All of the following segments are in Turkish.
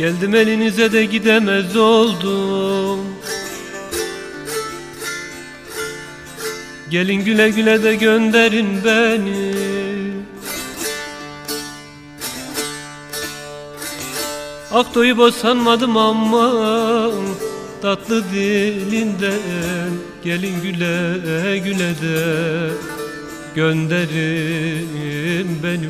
Geldim elinize de gidemez oldum. Gelin güle güle de gönderin beni. Akdo'yu boşanmadım ama tatlı dilinden gelin güle güle de gönderin beni.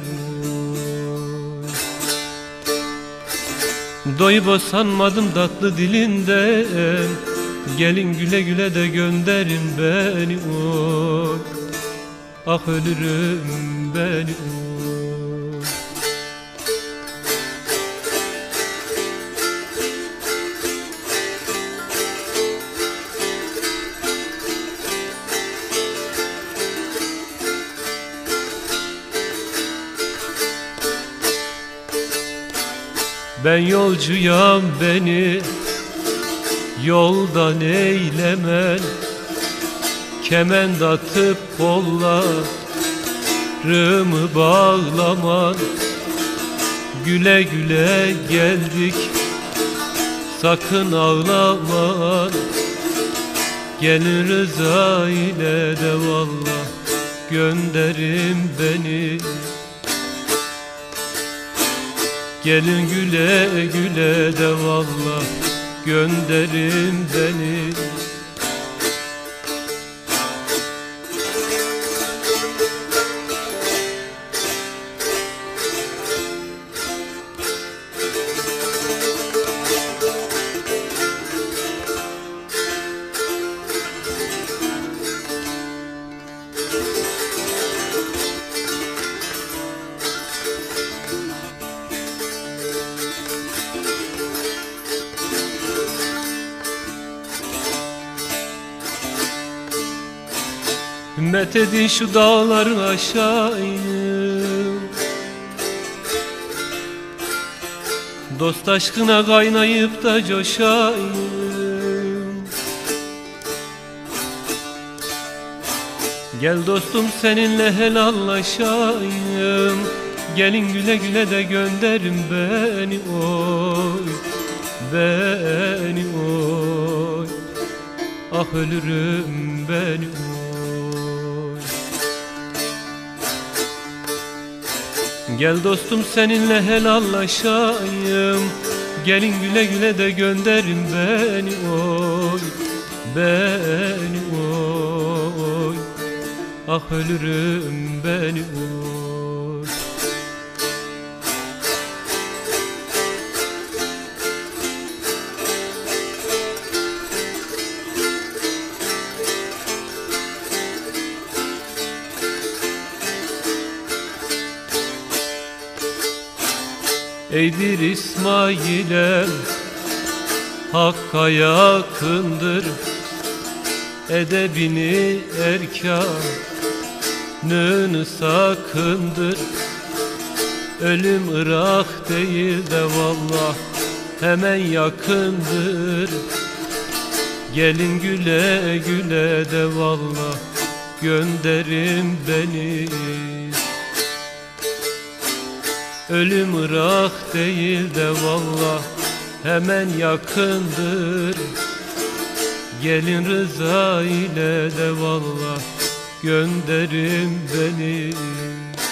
Doyu boşanmadım tatlı dilinden gelin güle güle de gönderin beni. Oy, ah ölürüm beni. Oy. Ben yolcuyam, beni yoldan eylemen, kement atıp kollarımı bağlaman. Güle güle geldik, sakın ağlaman. Gelin rıza ile de vallah gönderin beni. Gelin güle güle de vallah gönderin beni. Himmet edin şu dağları aşayım, dost aşkına kaynayıp da coşayım. Gel dostum seninle helallaşayım. Gelin güle güle de gönderin beni. Oy, beni oy, ah ölürüm beni oy. Gel dostum seninle helallaşayım. Gelin güle güle de gönderin beni. Oy, beni oy, ah ölürüm beni oy. Eydir İsmail'em, Hakk'a yakındır, edebini erkanını sakındır. Ölüm Irak değil de vallah hemen yakındır. Gelin güle güle de vallah gönderin beni. Ölüm Irak değil de vallah hemen yakındır. Gelin rıza ile de vallah gönderin beni.